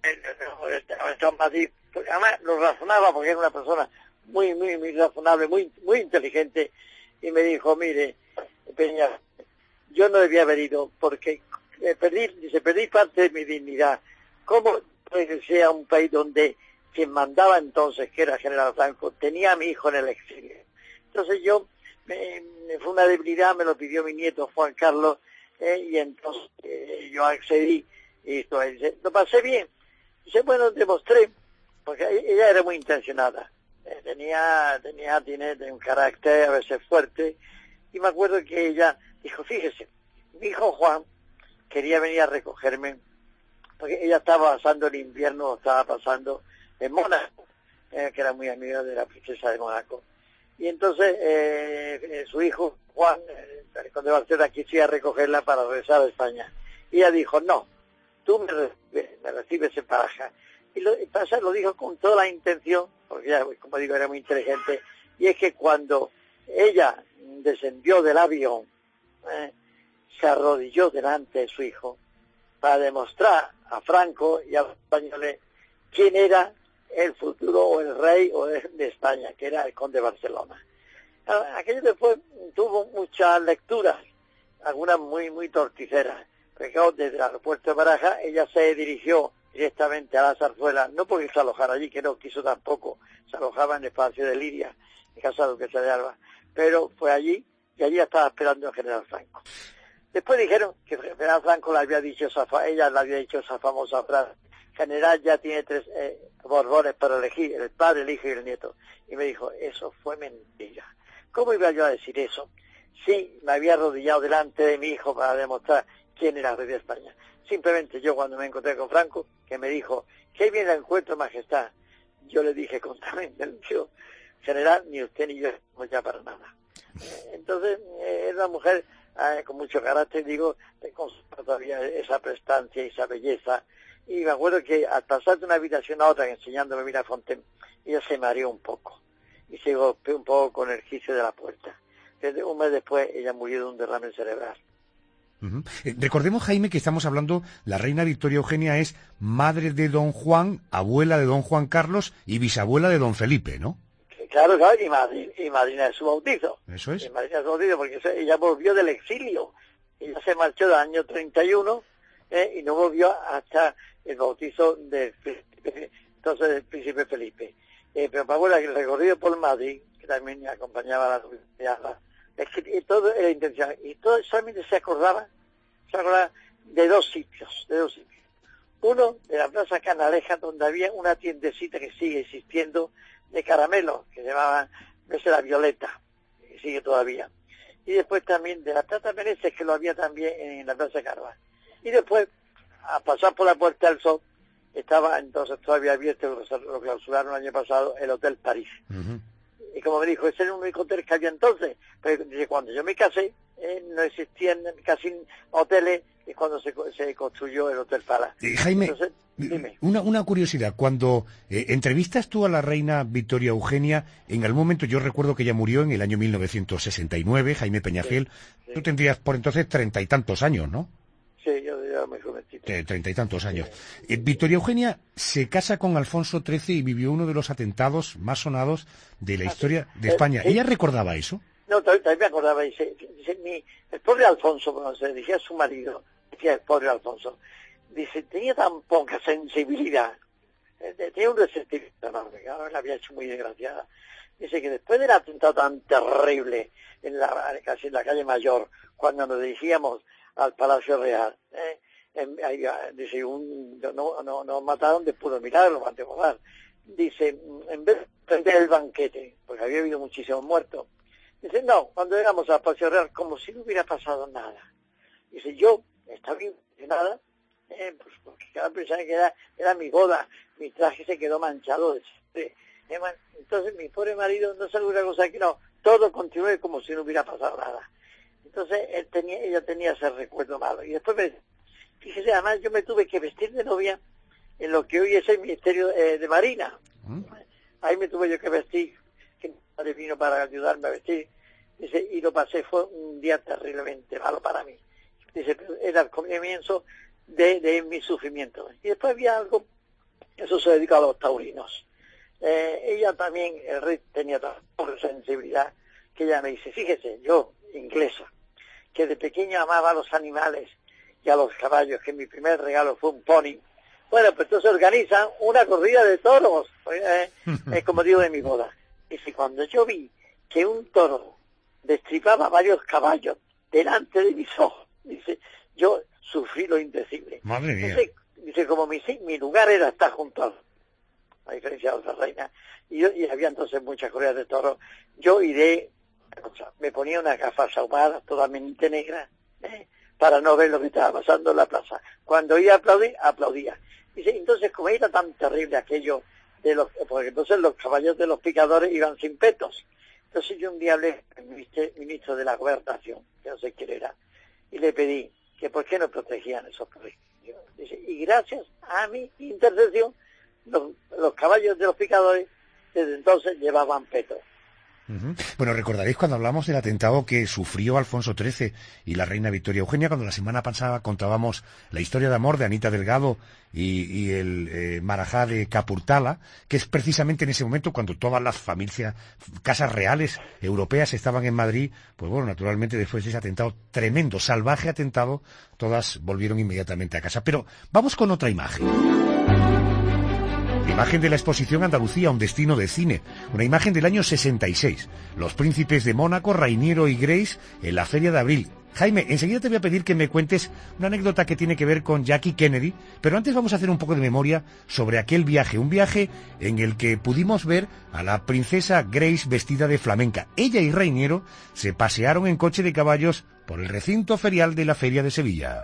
haber estado en Madrid, además lo razonaba porque era una persona muy, muy, muy razonable, muy, muy inteligente, y me dijo, mire, Peña, yo no debía haber ido porque Eh, perdí, dice, perdí parte de mi dignidad. ¿Cómo regresé a un país donde quien mandaba entonces, que era General Franco, tenía a mi hijo en el exilio? Entonces yo, me, me fue una debilidad, me lo pidió mi nieto Juan Carlos, eh, y entonces eh, yo accedí, y esto, dice, lo pasé bien. Dice, bueno, demostré, porque ella era muy intencionada, eh, tenía, tenía, tiene un carácter a veces fuerte, y me acuerdo que ella dijo, fíjese, mi hijo Juan quería venir a recogerme, porque ella estaba pasando el invierno, estaba pasando en Mónaco, eh, que era muy amiga de la princesa de Mónaco. Y entonces eh, eh, su hijo, Juan, eh, el conde de Barcelona, quisiera recogerla para regresar a España. Y ella dijo, no, tú me recibes, me recibes en Baraja. Y lo, pasa, lo dijo con toda la intención, porque ella, como digo, era muy inteligente, y es que cuando ella descendió del avión, eh, se arrodilló delante de su hijo para demostrar a Franco y a los españoles quién era el futuro o el rey o el de España, que era el conde de Barcelona. Aquello después tuvo muchas lecturas, algunas muy muy torticeras, porque desde el aeropuerto de Baraja ella se dirigió directamente a la Zarzuela, no porque se alojara allí, que no quiso tampoco, se alojaba en el Palacio de Liria, en casa de Duquesa de Alba, pero fue allí y allí estaba esperando el general Franco. Después dijeron que el general Franco le había dicho esa, ella le había dicho esa famosa frase, general ya tiene tres eh, borbones para elegir, el padre, el hijo y el nieto. Y me dijo, eso fue mentira. ¿Cómo iba yo a decir eso? Sí, me había arrodillado delante de mi hijo para demostrar quién era el rey de España. Simplemente yo cuando me encontré con Franco, que me dijo, qué bien la encuentro, majestad, yo le dije con toda la intención, general, ni usted ni yo estamos ya para nada. Entonces, eh, era una mujer eh, con mucho carácter, digo, con todavía esa prestancia y esa belleza. Y me acuerdo que al pasar de una habitación a otra, enseñándome Mirafontaine, ella se mareó un poco y se golpeó un poco con el quicio de la puerta. Desde un mes después, ella murió de un derrame cerebral. Uh-huh. Eh, recordemos, Jaime, que estamos hablando, la reina Victoria Eugenia es madre de don Juan, abuela de don Juan Carlos y bisabuela de don Felipe, ¿no? Claro, claro, y, madrina, y madrina de su bautizo. Eso es. Y madrina de su bautizo, porque ella volvió del exilio. Ella se marchó del año treinta y uno eh, y no volvió hasta el bautizo del príncipe, entonces del príncipe Felipe. Eh, pero para bueno, el recorrido por Madrid, que también me acompañaba a la viaja, es que todo era intención. Y todo solamente se acordaba, se acordaba de dos sitios, de dos sitios. Uno, de la Plaza Canaleja, donde había una tiendecita que sigue existiendo, de caramelo, que se llamaba Mesa la Violeta, que sigue todavía. Y después también de la Plata Meneses, que lo había también en la Plaza Carva. Y después, a pasar por la Puerta del Sol, estaba entonces todavía abierto, lo clausuraron el año pasado, el Hotel París. Uh-huh. Y como me dijo, ese era el único hotel que había entonces. Pero desde cuando yo me casé, eh, no existían casi hoteles, y cuando se, se construyó el Hotel Pala. Eh, Jaime, entonces, dime. Una, una curiosidad, cuando eh, entrevistas tú a la reina Victoria Eugenia, en algún momento, yo recuerdo que ella murió en el año mil novecientos sesenta y nueve, Jaime Peñafiel, sí, sí. Tú tendrías por entonces treinta y tantos años, ¿no? Sí, yo era muy jovencito. Treinta y tantos años. Sí. Eh, Victoria Eugenia se casa con Alfonso trece y vivió uno de los atentados más sonados de la ah, historia sí. de España. Eh, ¿Ella sí. recordaba eso? No, también, también me acordaba. Dice, dice, mi, el pobre Alfonso, cuando se dirigía a su marido, decía el pobre Alfonso, dice, tenía tan poca sensibilidad, eh, tenía un resentimiento enorme, claro, la había hecho muy desgraciada. Dice que después del atentado tan terrible en la, casi en la calle Mayor, cuando nos dirigíamos al Palacio Real, eh, en, ahí, dice, un, no, no, nos mataron de puro milagro, para recordar. Dice, en vez de prender el banquete, porque había habido muchísimos muertos, dice, no, cuando llegamos al Palacio Real, como si no hubiera pasado nada. Dice, yo estaba bien nada, eh, pues porque cada persona que era, era mi boda, mi traje se quedó manchado de sangre. Eh, entonces mi pobre marido no sabe una cosa que no, todo continúe como si no hubiera pasado nada. Entonces él tenía, ella tenía ese recuerdo malo. Y después me, fíjese, además yo me tuve que vestir de novia en lo que hoy es el Ministerio eh, de Marina. ¿Mm? Ahí me tuve yo que vestir, que mi padre vino para ayudarme a vestir. Dice, y lo pasé, fue un día terriblemente malo para mí. Dice, pero era el comienzo de, de mi sufrimiento. Y después había algo, eso se dedica a los taurinos. Eh, ella también, el rey tenía tanta sensibilidad, que ella me dice, fíjese, yo, inglesa, que de pequeño amaba a los animales y a los caballos, que mi primer regalo fue un pony. Bueno, pues entonces organizan una corrida de toros, eh, eh, como digo, de mi boda. Dice, cuando yo vi que un toro destripaba varios caballos delante de mis ojos, dice, yo sufrí lo indecible. Madre mía. Dice, dice como mi, mi lugar era estar junto a, a diferencia de otra reina, y, yo, y había entonces muchas corridas de toros, yo iré, o sea, me ponía unas gafas ahumadas, totalmente negras, ¿eh? para no ver lo que estaba pasando en la plaza. Cuando iba a aplaudir, aplaudía. Dice, entonces como era tan terrible aquello, de los, porque entonces los caballos de los picadores iban sin petos. Entonces yo un día hablé al ministro de la Gobernación, que no sé quién era, y le pedí que por qué no protegían esos caballos. Dice, y gracias a mi intercesión, los, los caballos de los picadores desde entonces llevaban petos. Uh-huh. Bueno, recordaréis cuando hablamos del atentado que sufrió Alfonso trece y la reina Victoria Eugenia, cuando la semana pasada contábamos la historia de amor de Anita Delgado y, y el eh, Marajá de Capurtala, que es precisamente en ese momento cuando todas las familias, casas reales europeas estaban en Madrid, pues bueno, naturalmente después de ese atentado tremendo, salvaje atentado, todas volvieron inmediatamente a casa. Pero vamos con otra imagen. Imagen de la exposición Andalucía, un destino de cine. Una imagen del año sesenta y seis. Los príncipes de Mónaco, Rainiero y Grace en la Feria de Abril. Jaime, enseguida te voy a pedir que me cuentes una anécdota que tiene que ver con Jackie Kennedy, pero antes vamos a hacer un poco de memoria sobre aquel viaje. Un viaje en el que pudimos ver a la princesa Grace vestida de flamenca. Ella y Rainiero se pasearon en coche de caballos por el recinto ferial de la Feria de Sevilla.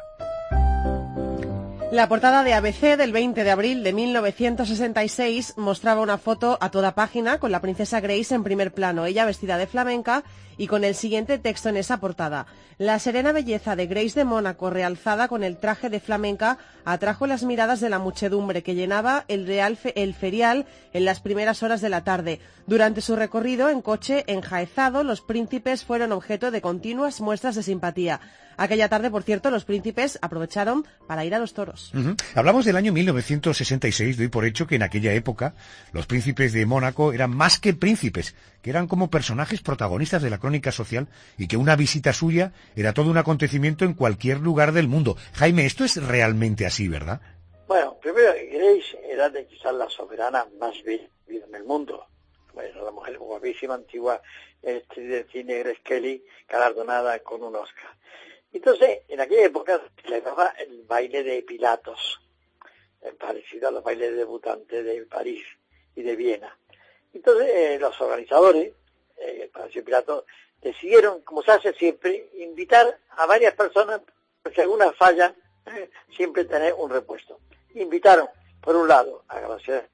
La portada de A B C del veinte de abril de mil novecientos sesenta y seis mostraba una foto a toda página con la princesa Grace en primer plano, ella vestida de flamenca y con el siguiente texto en esa portada. La serena belleza de Grace de Mónaco, realzada con el traje de flamenca, atrajo las miradas de la muchedumbre que llenaba el, real fe- el ferial en las primeras horas de la tarde. Durante su recorrido en coche enjaezado, los príncipes fueron objeto de continuas muestras de simpatía. Aquella tarde, por cierto, los príncipes aprovecharon para ir a los toros. Uh-huh. Hablamos del año mil novecientos sesenta y seis, doy por hecho que en aquella época los príncipes de Mónaco eran más que príncipes, que eran como personajes protagonistas de la crónica social y que una visita suya era todo un acontecimiento en cualquier lugar del mundo. Jaime, esto es realmente así, ¿verdad? Bueno, primero, Grace era de quizás la soberana más bella en el mundo. Bueno, la mujer guapísima, antigua, actriz de cine, Grace Kelly, galardonada con un Oscar. Entonces, en aquella época se le daba el baile de Pilatos, parecido a los bailes de debutantes de París y de Viena. Entonces, eh, los organizadores, eh, el Palacio Pilatos, decidieron, como se hace siempre, invitar a varias personas, porque alguna falla, eh, siempre tener un repuesto. Invitaron, por un lado, a Graciela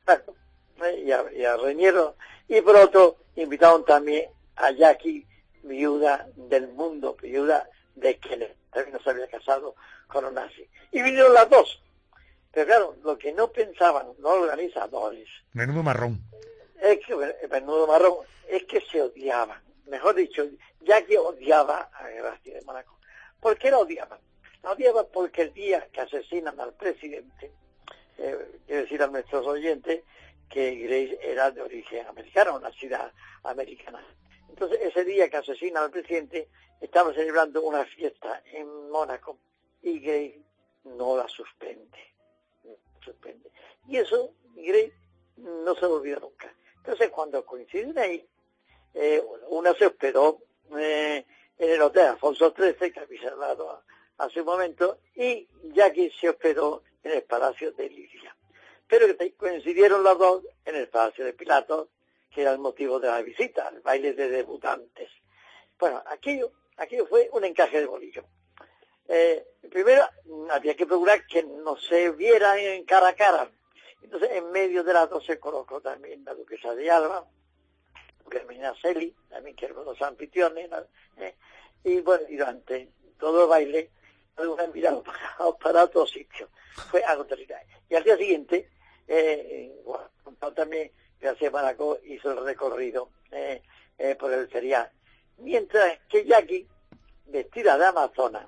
eh, y a, y a Reñero, y por otro, invitaron también a Jackie, viuda del mundo, viuda de que también no se había casado con un nazi. Y vinieron las dos. Pero claro, lo que no pensaban los organizadores... Menudo marrón. Es que, menudo marrón, es que se odiaban. Mejor dicho, Jackie odiaba a Gracia de Mónaco. ¿Por qué la odiaban? La odiaban porque el día que asesinan al presidente, eh, quiero decir a nuestros oyentes, que Grace era de origen americano, una ciudad americana. Entonces, ese día que asesinan al presidente, estaba celebrando una fiesta en Mónaco y Grace no la suspende. suspende. Y eso, Grey no se lo olvida nunca. Entonces, cuando coinciden ahí, eh, una se hospedó eh, en el hotel Alfonso trece, que había hablado hace un momento, y Jackie se hospedó en el Palacio de Lidia. Pero coincidieron los dos en el Palacio de Pilatos, que era el motivo de la visita, el baile de debutantes. Bueno, aquello, aquello fue un encaje de bolillo. Eh, primero, había que procurar que no se vieran en cara a cara. Entonces, en medio de las dos se colocó también la duquesa de Alba, Carmina Celi, también que eran los anfitriones, ¿eh? Y bueno, y durante todo el baile, algunos miraron para, para otro sitio. Fue algo terrible. Y al día siguiente, eh, bueno, también García Manacó hizo el recorrido eh, eh, por el ferial. Mientras que Jackie, vestida de amazona,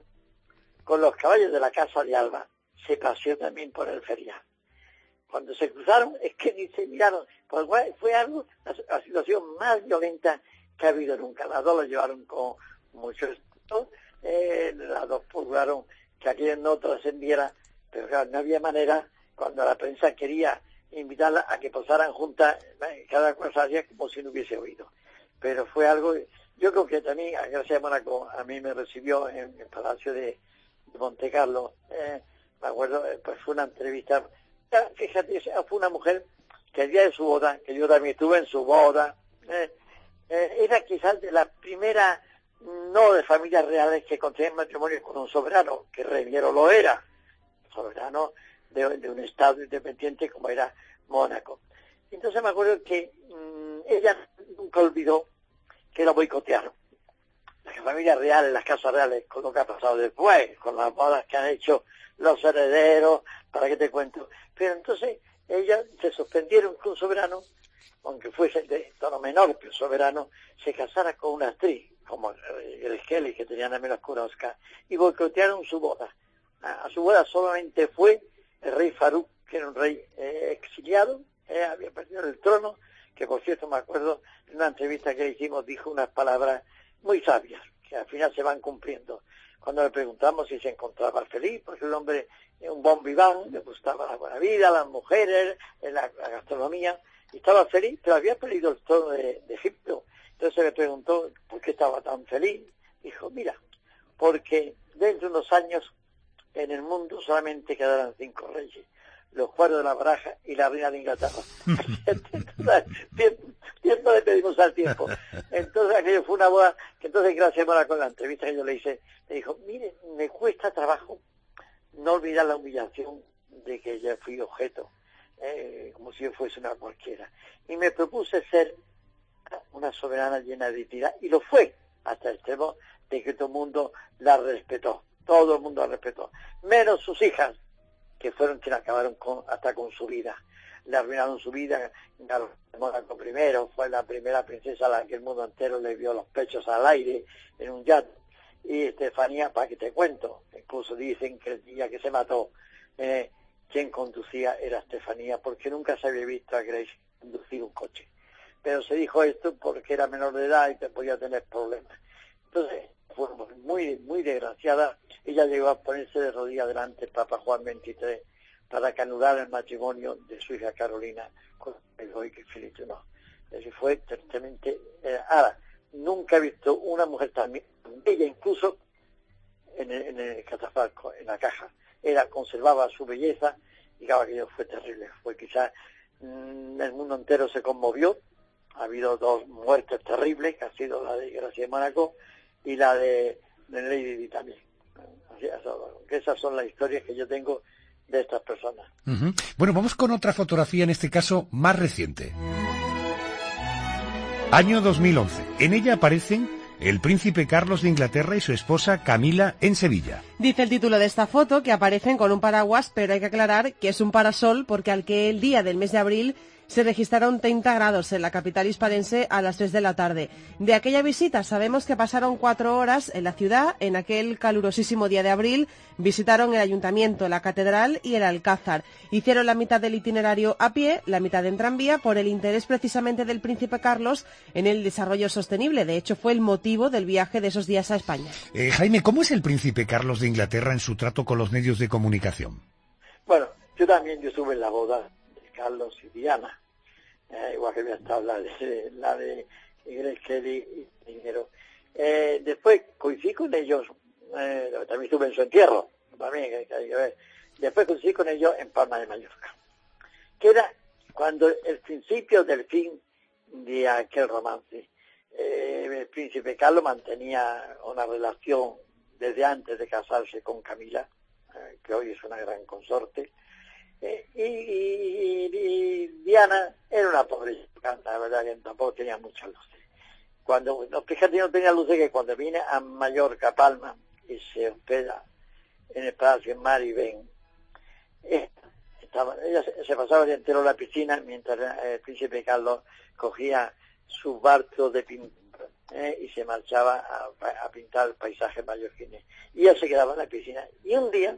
con los caballos de la casa de Alba, se paseó también por el ferial. Cuando se cruzaron, es que ni se miraron. Pues fue algo, la, la situación más violenta que ha habido nunca. Las dos lo llevaron con mucho esto, eh, las dos procuraron que aquello no trascendiera, pero claro, no había manera, cuando la prensa quería invitarla a que posaran juntas, cada cual hacía como si no hubiese oído. Pero fue algo, yo creo que también, gracias a Mónaco, a mí me recibió en el Palacio de, de Monte Carlo, eh, me acuerdo, pues fue una entrevista. Fíjate, fue una mujer que el día de su boda, que yo también estuve en su boda, eh, eh, era quizás de la primera, no de familias reales, que contraían matrimonio con un soberano, que Reviero lo era, soberano de, de un estado independiente como era Mónaco. Entonces me acuerdo que mmm, ella nunca olvidó que la boicotearon. Las familias reales, las casas reales, con lo que ha pasado después, con las bodas que han hecho los herederos, para qué te cuento. Pero entonces ella se suspendieron que un soberano, aunque fuese de tono menor, pero soberano, se casara con una actriz, como el Skelly, que tenían a menos que una Oscar, y boicotearon su boda. A, a su boda solamente fue el rey Farouk, que era un rey eh, exiliado, eh, había perdido el trono, que por cierto me acuerdo, en una entrevista que le hicimos, dijo unas palabras muy sabias, que al final se van cumpliendo. Cuando le preguntamos si se encontraba feliz, porque el hombre era un bon vivant, le gustaba la buena vida, las mujeres, la, la gastronomía, y estaba feliz, pero había perdido el trono de, de Egipto. Entonces se le preguntó por qué estaba tan feliz. Dijo, mira, porque dentro de unos años en el mundo solamente quedarán cinco reyes, los cuatro de la baraja y la reina de Inglaterra. tiempo, tiempo le pedimos al tiempo. Entonces aquello fue una boda que entonces gracias a con la entrevista que yo le hice, le dijo, mire, me cuesta trabajo no olvidar la humillación de que ya fui objeto, eh, como si yo fuese una cualquiera. Y me propuse ser una soberana llena de dignidad, y lo fue, hasta el extremo de que todo el mundo la respetó, todo el mundo la respetó, menos sus hijas, que fueron quienes acabaron con, hasta con su vida. Le arruinaron su vida. Mónaco primero fue la primera princesa a la que el mundo entero le vio los pechos al aire en un yate. Y Estefanía, para que te cuento, incluso dicen que el día que se mató, eh, quien conducía era Estefanía, porque nunca se había visto a Grace conducir un coche. Pero se dijo esto porque era menor de edad y te podía tener problemas. Entonces, fue muy, muy desgraciada. Ella llegó a ponerse de rodillas delante del Papa Juan veintitrés para que anulara el matrimonio de su hija Carolina con el hoy que Felipe no. Eso fue terriblemente... Eh, ahora, nunca he visto una mujer tan bella, incluso en el, en el catafalco, en la caja. Era, conservaba su belleza, y claro, aquello fue terrible. Fue quizás mmm, el mundo entero se conmovió. Ha habido dos muertes terribles, que ha sido la de Gracia de Mónaco y la de, de Lady Di también. Así, que esas son las historias que yo tengo de estas personas. Uh-huh. Bueno, vamos con otra fotografía, en este caso más reciente. Año dos mil once. En ella aparecen el príncipe Carlos de Inglaterra y su esposa Camila en Sevilla. Dice el título de esta foto que aparecen con un paraguas, pero hay que aclarar que es un parasol porque al que el día del mes de abril se registraron treinta grados en la capital hispalense a las tres de la tarde. De aquella visita sabemos que pasaron cuatro horas en la ciudad. En aquel calurosísimo día de abril visitaron el ayuntamiento, la catedral y el Alcázar. Hicieron la mitad del itinerario a pie, la mitad en tranvía, por el interés precisamente del príncipe Carlos en el desarrollo sostenible. De hecho, fue el motivo del viaje de esos días a España. Eh, Jaime, ¿cómo es el príncipe Carlos de Inglaterra en su trato con los medios de comunicación? Bueno, yo también yo estuve en la boda de Carlos y Diana, eh, igual que había estado la de, la de Grace Kelly y Dinero. Eh, después coincidí con ellos, eh, también estuve en su entierro, también, que, que hay que ver. Después coincidí con ellos en Palma de Mallorca, que era cuando el principio del fin de aquel romance. Eh, el príncipe Carlos mantenía una relación desde antes de casarse con Camila, eh, que hoy es una gran consorte, eh, y, y, y Diana era una pobre canta, la verdad que tampoco tenía muchas luces. Cuando, no, fíjate, no tenía luces, que cuando vine a Mallorca, Palma, y se hospeda en el Palacio Maribén, eh, estaba, ella se, se pasaba el día entero en la piscina, mientras el príncipe Carlos cogía su barco de pintura eh, y se marchaba a, a pintar paisajes mallorquines. Y ella se quedaba en la piscina. Y un día,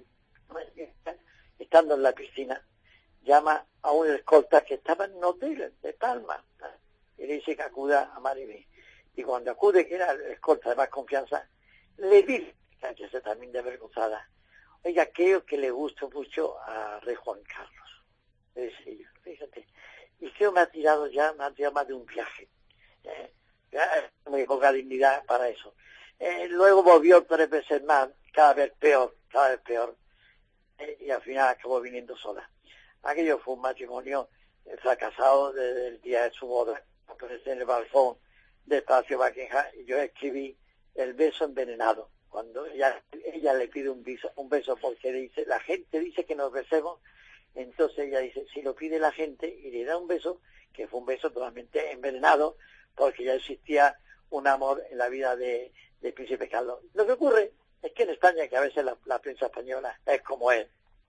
estando en la piscina, llama a un escolta que estaba en un hotel de Palma y le dice que acuda a Maribén. Y cuando acude, que era el escolta de más confianza, le dice, que se también de avergonzada, oiga, creo que le gusta mucho a Rey Juan Carlos. Le dice yo, fíjate. Y creo me ha tirado ya, me ha tirado más de un viaje. Eh, ya, muy poca dignidad para eso. Eh, luego volvió tres veces más, cada vez peor, cada vez peor. Eh, y al final acabó viniendo sola. Aquello fue un matrimonio eh, fracasado desde el día de su boda. Aparece en el balcón del Palacio Buckingham y yo escribí el beso envenenado. Cuando ella, ella le pide un beso, un beso porque dice, la gente dice que nos besemos, entonces ella dice, si lo pide la gente, y le da un beso, que fue un beso totalmente envenenado, porque ya existía un amor en la vida de, de Príncipe Carlos. Lo que ocurre es que en España, que a veces la, la prensa española es como es,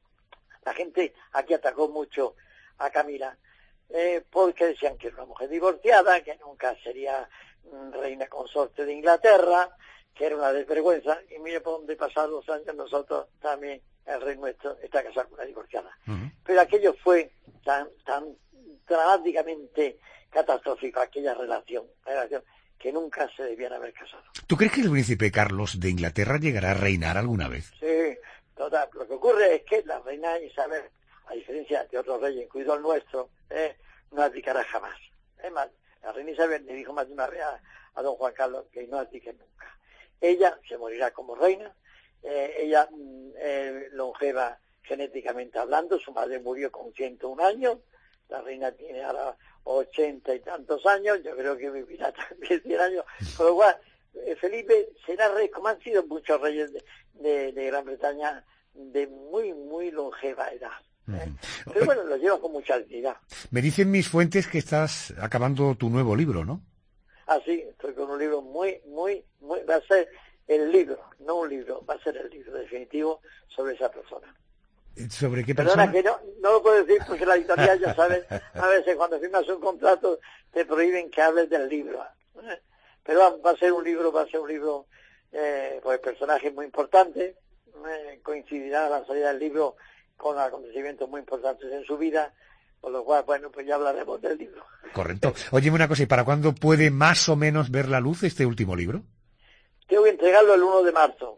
la gente aquí atacó mucho a Camila, eh, porque decían que era una mujer divorciada, que nunca sería mm, reina consorte de Inglaterra, que era una desvergüenza, y mire por dónde pasaron los años, nosotros también, el rey nuestro está casado con una divorciada. Uh-huh. Pero aquello fue tan, tan dramáticamente catastrófico, aquella relación, relación, que nunca se debían haber casado. ¿Tú crees que el príncipe Carlos de Inglaterra llegará a reinar alguna vez? Sí, total. Lo que ocurre es que la reina Isabel, a diferencia de otros reyes, incluido el nuestro, eh, no abdicará jamás. Es más, la reina Isabel le dijo más de una vez a, a don Juan Carlos que no abdique nunca. Ella se morirá como reina, eh, ella eh, longeva genéticamente hablando, su madre murió con ciento un años, la reina tiene ahora ochenta y tantos años, yo creo que vivirá también cien años, por lo cual eh, Felipe será rey, como han sido muchos reyes de, de, de Gran Bretaña, de muy, muy longeva edad. ¿eh? Uh-huh. Pero bueno, lo lleva con mucha dignidad. Me dicen mis fuentes que estás acabando tu nuevo libro, ¿no? Ah, sí, estoy con un libro muy, muy, muy... Va a ser el libro, no un libro, va a ser el libro definitivo sobre esa persona. ¿Sobre qué persona? Perdona que no, no lo puedo decir porque la editorial, ya sabes, a veces cuando firmas un contrato te prohíben que hables del libro. Pero va, va a ser un libro, va a ser un libro, eh, pues personajes muy importantes, eh, coincidirá la salida del libro con acontecimientos muy importantes en su vida. Por lo cual, bueno, pues ya hablaremos del libro. Correcto. Óyeme una cosa, ¿y para cuándo puede más o menos ver la luz este último libro? Tengo que entregarlo el uno de marzo.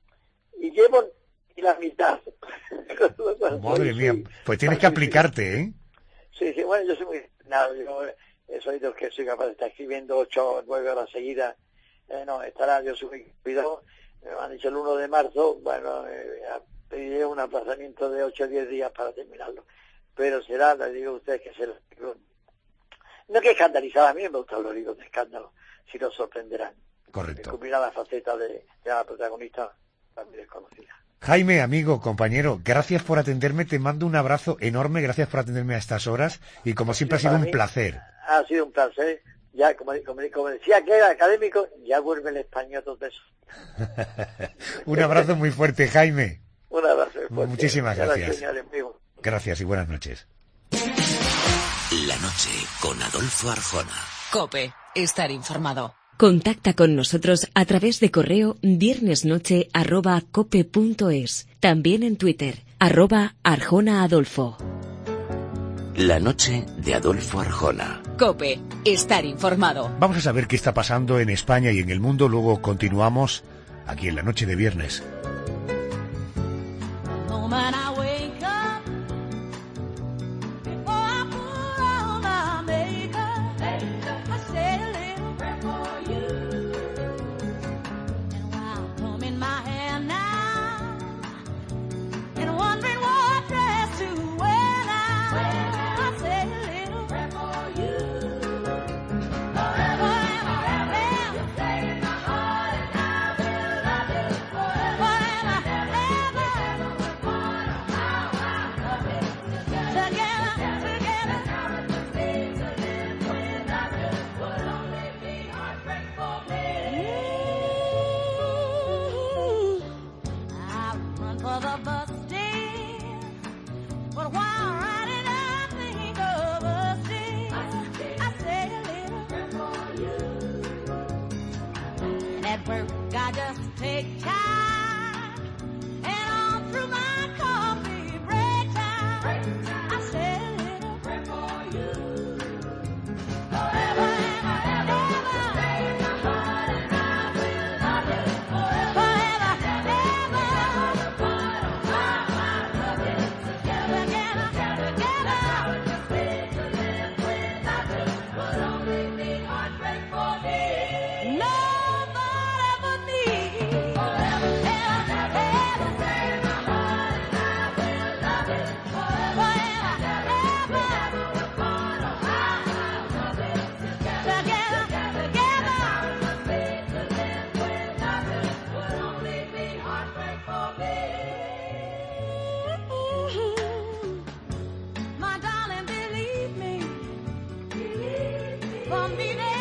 Y llevo la mitad. Madre mía, pues tienes que aplicarte, ¿eh? Sí, sí, bueno, yo soy muy... Nada, yo soy de los que soy capaz de estar escribiendo ocho o nueve horas seguidas. Eh, no, estará, yo soy muy cuidado. Me han dicho el uno de marzo, bueno, eh, pediré un aplazamiento de ocho o diez días para terminarlo. Pero será, le digo a ustedes que será... No que escandalizada, a mí me gustan los libros de escándalo, si los sorprenderán. Correcto. Descubrirá la faceta de, de la protagonista también desconocida. Jaime, amigo, compañero, gracias por atenderme, te mando un abrazo enorme, gracias por atenderme a estas horas y como siempre ha sido un placer. Ha sido un placer, ya como, como, como decía que era académico, ya vuelve el español dos veces. Un abrazo muy fuerte, Jaime. Un abrazo muy fuerte. Muchísimas gracias. Gracias, gracias y buenas noches. La noche con Adolfo Arjona. COPE. Estar informado. Contacta con nosotros a través de correo viernesnoche arroba cope punto es. También en Twitter, arroba Arjona Adolfo. La noche de Adolfo Arjona. COPE. Estar informado. Vamos a saber qué está pasando en España y en el mundo. Luego continuamos aquí en la noche de viernes. I just take time and on through my coffee break time. Break time. I say a little prayer for you. Forever and ever, stay in my heart and I will love you forever. Forever and ever, part of my heart, love you together, together, together. I would just live to live without you would only be heartbreak for me. No. For me,